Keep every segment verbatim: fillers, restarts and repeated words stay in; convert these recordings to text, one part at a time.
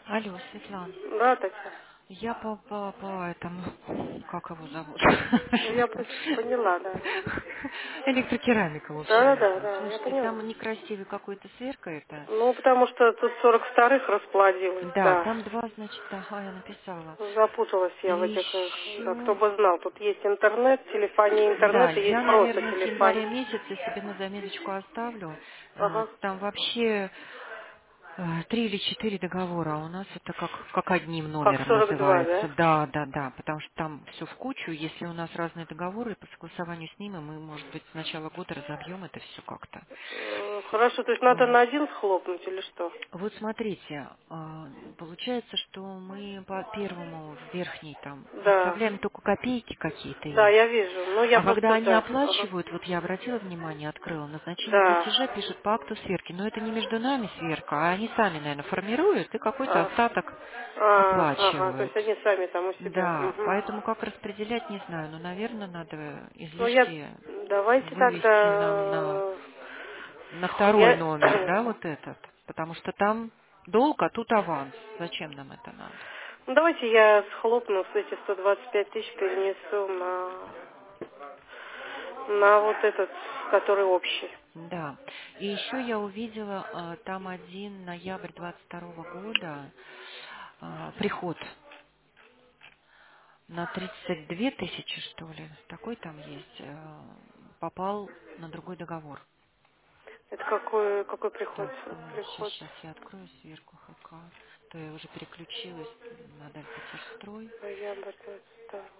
Алло, Светлана. Да, Татьяна. Я по, по, по этому, как его зовут? Ну, я по- поняла, да. Электрокерамика, в Да, общем, да, это. да, я Слушайте, поняла. там некрасивый какой-то сверка это. Ну, потому что тут сорок вторых расплодилось, Да, да. там два, значит, ага, я написала. Запуталась И я в этих, э, да, кто еще, бы знал. Тут есть интернет, телефония да, интернета, есть я, просто наверное, с телефон. января месяца себе на заметочку оставлю. Э, Ага. Там вообще Э, Три или четыре договора, а у нас это как, как одним Как номером сорок два, да? называется. Да, да, да, потому что там все в кучу. Если у нас разные договоры, по согласованию с ними мы, может быть, с начала года разобьем это все как-то. Э, Хорошо, то есть надо на один схлопнуть или что? Вот смотрите, а, получается, что мы по первому в верхней там Да. выставляем только копейки какие-то Да, им. я вижу. Ну, я А когда просто, они да. Ага. оплачивают, вот я обратила внимание, открыла, назначение Да. платежа пишут по акту сверки. Но это не между нами сверка, а они сами, наверное, формируют и какой-то А, остаток а, ага, то оплачивают. есть они сами там у себя. Да, Мгм. поэтому как распределять, не знаю, но, наверное, надо Ну, я... излишки Давайте вывести нам на, тогда... на э, второй Я... номер, да, вот этот. Потому что там долг, а тут аванс. Зачем нам это надо? Ну, давайте я схлопну с эти сто двадцать пять тысяч перенесу на... На вот этот, который общий. Да. И еще я увидела а, там один ноябрь двадцать второго года а, приход на тридцать две тысячи, что ли, такой там есть, а, попал на другой договор. Это какой, какой приход? Так, сейчас, Приход. сейчас я открою сверху ХК. То я уже переключилась на Дальпетерстрой. Ноябрь двадцать второго.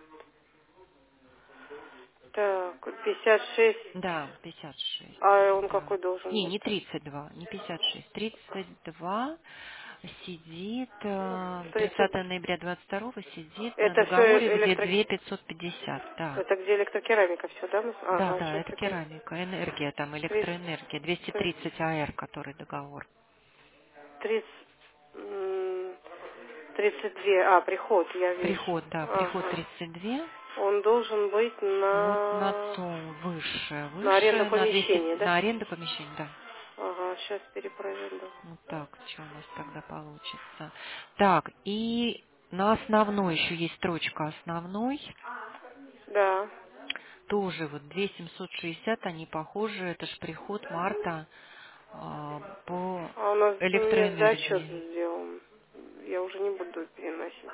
Так, пятьдесят шесть. Да, пятьдесят шесть, А он да. какой должен Не, быть? не тридцать два, не пятьдесят шесть. тридцать два сидит, э, тридцать. тридцатого ноября двадцать второго сидит на Это договоре, все где электро... две пятьсот пятьдесят, да. Это где электрокерамика все, да? мы с- Да, Ага, да, сейчас это секунду. керамика, энергия, там тридцать. электроэнергия, двести тридцать АР, который договор. тридцать. м, тридцать два. А, приход, я вижу. Приход, да, приход Ага. тридцать два. Он должен быть Вот на на... ЦОМ выше, на аренду выше, на двести, помещения, да? на аренду помещений, да. Ага, сейчас перепроверю. Вот так, что у нас тогда получится. Так, и на основной еще есть строчка основной. Да. Тоже вот две тысячи семьсот шестьдесят, они похожи, это ж приход марта а, по А у нас нет зачет электроэнергии. сделан. Я уже не буду переносить.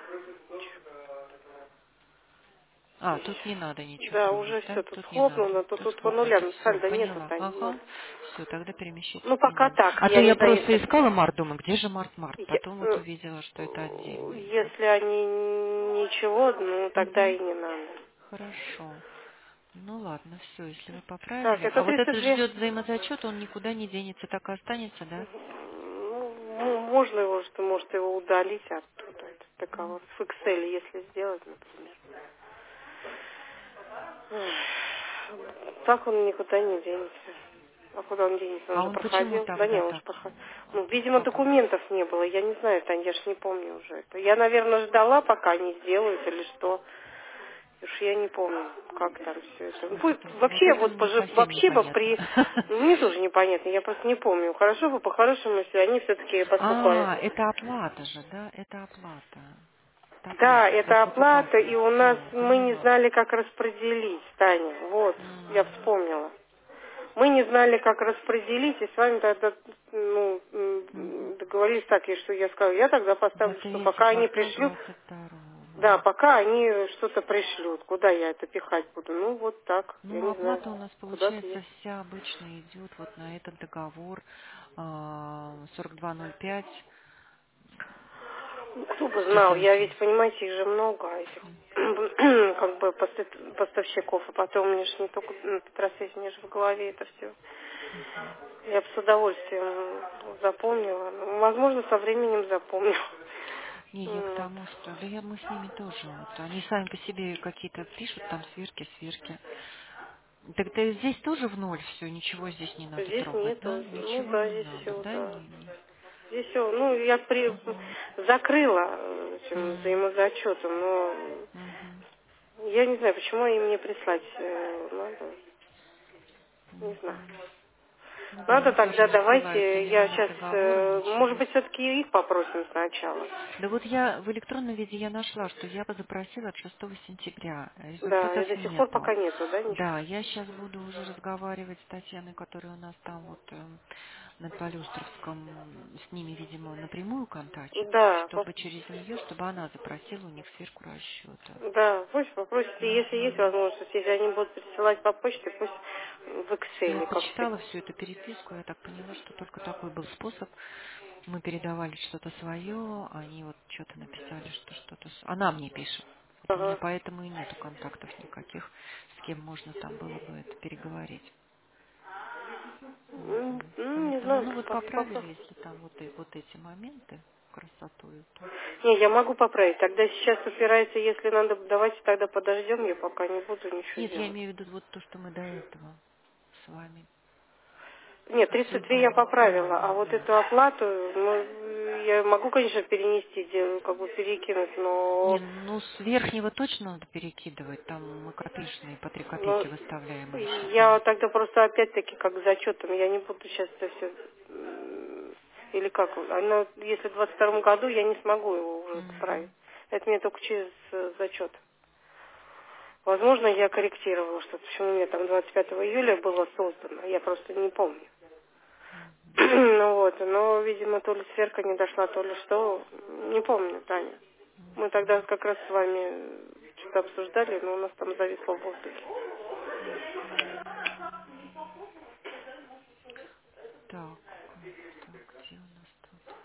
А, тут не надо ничего Да, уже трогать, все да? тут Тут не надо. схлопнуло, то Тут тут по схлопнуто. нулям Все, сальдо нету, поняла. Тань. Вот. Ага. Все, тогда перемещать Ну, тут не пока надо. так. А то Я не я знаю, просто если... искала март, думаю, где же март-март? я- Потом вот э, увидела, что это э, отдельно идет. если они ничего, ну, тогда Угу. и не надо. Хорошо. Ну ладно, все, если вы Так, поправили. это А вот тридцать этот две. ждет взаимозачет, он никуда не денется, так и останется, да? Ну, м- можно его, что может его удалить оттуда, этот договор. В Excel, если сделать, например. Эх, Так он никуда не денется. А куда он денется? Он А же он почему проходил. Да не, тогда он же так? проходил. А, Ну, видимо, как он? документов не было. Я не знаю, Тань, я ж не помню уже это. Я, наверное, ждала, пока они сделают или что. Уж я не помню, как там все это. Ну, Вот пусть- это, вот вообще, это вот мне пожи- совсем вообще бы непонятно. при... ну, мне тоже непонятно, я просто не помню. Хорошо бы, по-хорошему, если они все-таки поступают. А, это оплата же, да? Это оплата. Так Да, есть, за это оплата, покупателя. и у нас Все, мы не поняла. знали, как распределить, Таня. Вот, я М, вспомнила. Мы не знали, как распределить, и с вами тогда ну, мгм. м, договорились так, и что я сказала, я тогда За поставлю, что третий пока они квартал пришлют, двадцать второго. да, пока они что-то пришлют, куда я это пихать буду? Ну, вот так, я Ну, не знаю, оплата у нас куда-то получается есть. вся обычно идет вот на этот договор а, сорок два ноль пять Ну, кто бы сто знал, я ведь, семьдесят. понимаете, их же много, а этих как бы поставь- поставщиков, а потом мне же не только м, Петросвете, мне же в голове это все. Я бы с удовольствием запомнила. Ну, возможно, со временем запомню. Не, я к Вот. тому, что да я мы с ними тоже. Вот, они сами по себе какие-то пишут там сверки, сверки. Так ты здесь тоже в ноль все, ничего здесь не надо Здесь трогать, да? нету. Ну Ничего да, не здесь надо, все, да? да. Не, не. Здесь все. Ну, я при... Мгм. закрыла э, этим М, взаимозачетом, но мгм, я не знаю, почему им мне прислать э, надо. Не знаю. мгм. Ну да, Надо они тоже тогда не ссылаются давайте, ни я номер сейчас, договора, может ничего. быть, все-таки их попросим сначала. Да вот я в электронном виде я нашла, что я бы запросила от шестого сентября. Да, и Результатов до сих пор нету. пока нету, да, ничего? Да, я сейчас буду уже разговаривать с Татьяной, которая у нас там вот эм, на Полюстровском, с ними, видимо, напрямую контачит, Да, чтобы через нее, чтобы она запросила у них сверку расчета. да, пусть попросите, если есть Мгм. возможность, если они будут присылать по почте, пусть в Что я Excel, как все. почитала всю эту переписку, я так поняла, что только такой был способ. Мы передавали что-то свое, они вот что-то написали, что что-то... с- Она мне пишет. Вот у меня Ага. поэтому и нету контактов никаких, с кем можно там было бы это переговорить. М, Мгм. Ну, не Поэтому, знаю, ну вот поп- поп- поправили, если там вот, и- вот эти моменты красотою, то... Не, я могу поправить. Тогда сейчас упирается, если надо, давайте тогда подождем, я пока не буду ничего Нет, я делать. имею в виду вот то, что мы до этого с вами. Нет, Все тридцать две я было. Да, поправила, а да, вот да. эту оплату, ну, я могу, конечно, перенести, де- как бы перекинуть, Не, но, ну с верхнего точно надо перекидывать, там мы копеечные по три но копейки выставляем или я считаем. тогда просто опять-таки как зачетом, я не буду сейчас это все, или как, оно, если в двадцать втором году я не смогу его уже поправить. Мгм. Это мне только через э, зачет. Возможно, я корректировала что-то, почему у меня там двадцать пятого июля было создано, я просто не помню. Ну вот, но, видимо, то ли сверка не дошла, то ли что, не помню, Таня. Мы тогда как раз с вами что-то обсуждали, но у нас там зависло в воздухе. Так, так, где у нас тут?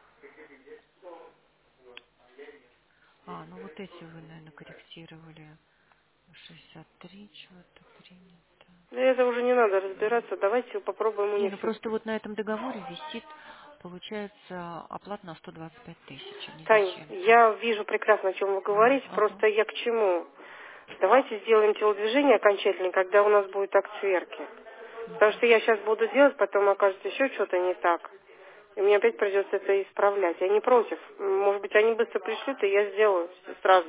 А, ну вот эти вы, наверное, корректировали. шестьдесят три, чего-то принято. Да это уже не надо разбираться, давайте попробуем у Не, них ну все. просто вот на этом договоре висит, получается, оплата на сто двадцать пять тысяч, а не Тань, зачем-то. я вижу прекрасно, о чем вы Ну, говорите, ага. просто я к чему? Давайте сделаем телодвижение окончательно, когда у нас будет акт сверки. Потому что я сейчас буду делать, потом окажется еще что-то не так. И мне опять придется это исправлять. Я не против. Может быть, они быстро пришлют, и я сделаю всё сразу.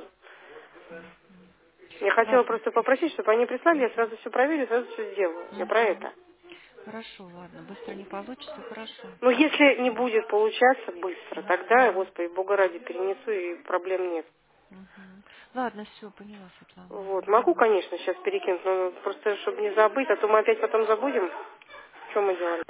Я хотела Ладно. просто попросить, чтобы они прислали, я Мгм. сразу все проверю, сразу все сделаю. Я про Мгм. это. Хорошо, ладно. Быстро не получится, хорошо. Но если не Мгм. будет получаться быстро, тогда, Мгм. Господи, Бога ради, перенесу, и проблем нет. Мгм. Ладно, все, поняла, Светлана. Вот. Могу, Мгм. конечно, сейчас перекинуть, но просто, чтобы не забыть, а то мы опять потом забудем, что мы делали.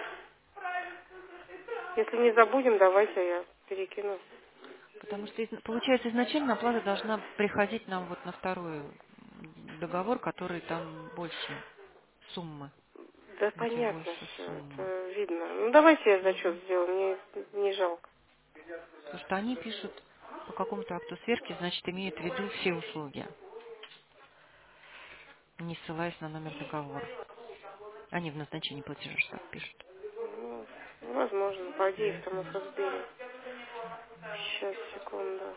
Если не забудем, давайте я перекину. Потому что, из- получается, изначально оплата должна приходить нам вот на второй м, договор, который там больше суммы, Да где понятно больше все, сумма. это видно. Ну давайте я зачет Мгм. сделаю, мне не жалко. Потому что они пишут по какому-то акту сверки, значит, имеют в виду все услуги, не ссылаясь на номер договора. Они в назначении платежа что пишут. Ну, возможно, пойди их там Мгм. эф эс бэ. Сейчас, секунду.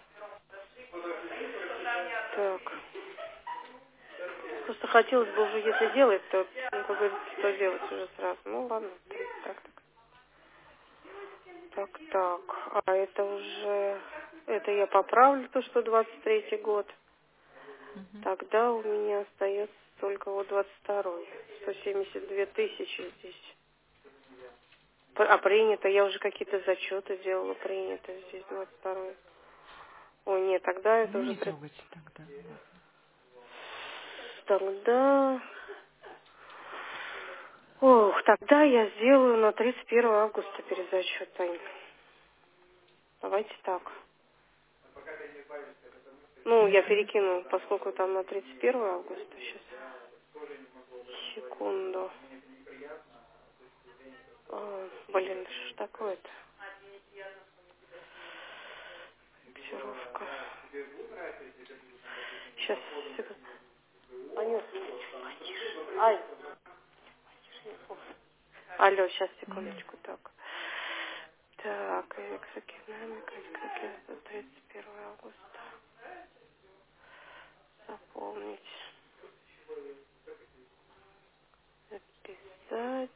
Так. Просто хотелось бы уже, если делать, то, ну, как говорится, что делать уже сразу. Ну, ладно, так, так, так, так. А это уже, это я поправлю, то, что двадцать третий год. Мгм. Тогда у меня остается только вот двадцать второй. сто семьдесят две тысячи здесь. П- А принято, я уже какие-то зачеты делала, принято здесь двадцать второй. Ой, нет, тогда это Ну, уже... не пред- трогайте тогда. Ладно. Тогда... Ох, тогда я сделаю на тридцать первое августа перезачет, Тань. Давайте так. Ну, я Мгм. перекину, поскольку там на тридцать первое августа сейчас. Секунду. А, блин, что ж такое-то? Корректировка. Сейчас, секунду. Анют, потише. Ай, алло, сейчас, Мгм. секундочку, так. Так, экзокинамика, экзокинамика, тридцать первое августа. Заполнить. Записать.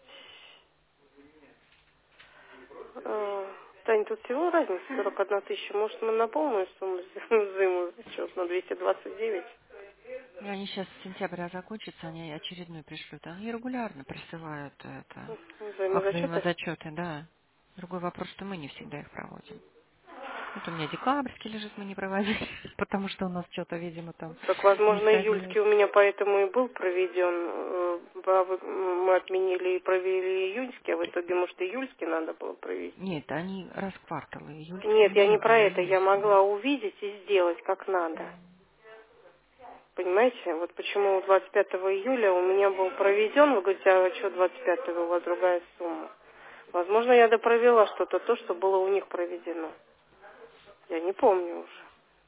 А, Тань, тут всего разница сорок одна тысяча. Может, мы на полную сумму взайму счет на двести двадцать девять? И они сейчас с сентября закончатся, они очередной пришлют. Они регулярно присылают это как Взаимозачеты? взаимозачеты, да. Другой вопрос, что мы не всегда их проводим. Вот у меня декабрьский лежит, мы не проводили, потому что у нас что-то, видимо, там Так, не возможно, сходилось. июльский у меня поэтому и был проведен. Э, а вы- Мы отменили и провели июньский, а в итоге, может, июльский надо было провести. Нет, они раз в квартал, и июльский Нет, я не не про было, это. Я июльский. могла увидеть и сделать как надо. Понимаете? Вот почему двадцать пятого июля у меня был проведен. Вы говорите, а что двадцать пятого у вас другая сумма? Возможно, я допровела что-то то, что было у них проведено. Я не помню уже.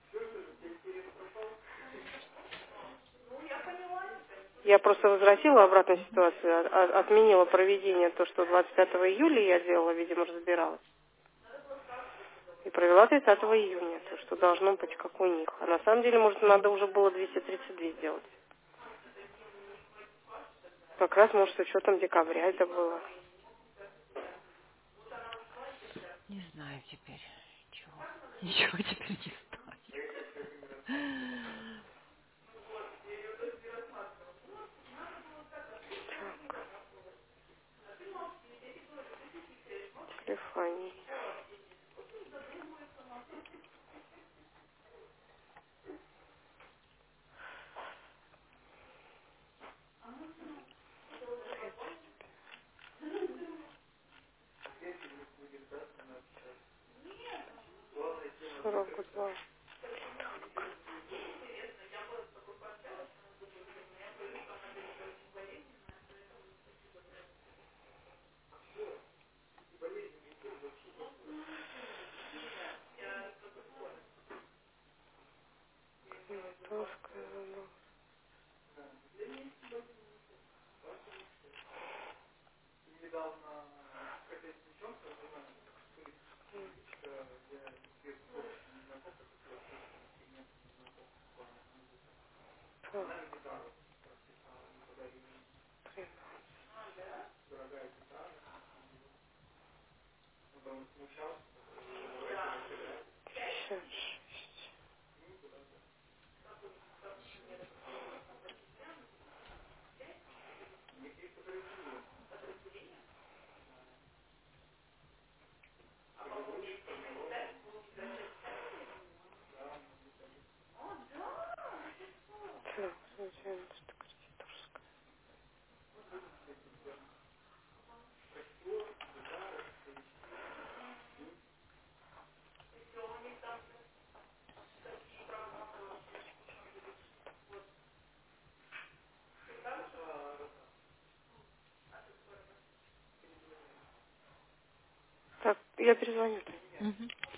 Я просто возвратила обратно ситуацию, а- а- отменила проведение то, что двадцать пятого июля я делала, видимо, разбиралась. И провела тридцатого июня, то, что должно быть как у них. А на самом деле, может, надо уже было двести тридцать два сделать. Как раз, может, с учетом декабря это было. Не знаю теперь, чего. Ничего теперь не знаю. Телефоний. сорок два. Московская забыла. Так, пятьдесят шесть. Так, девяносто кредиторская. Так, я перезвоню. Мгм.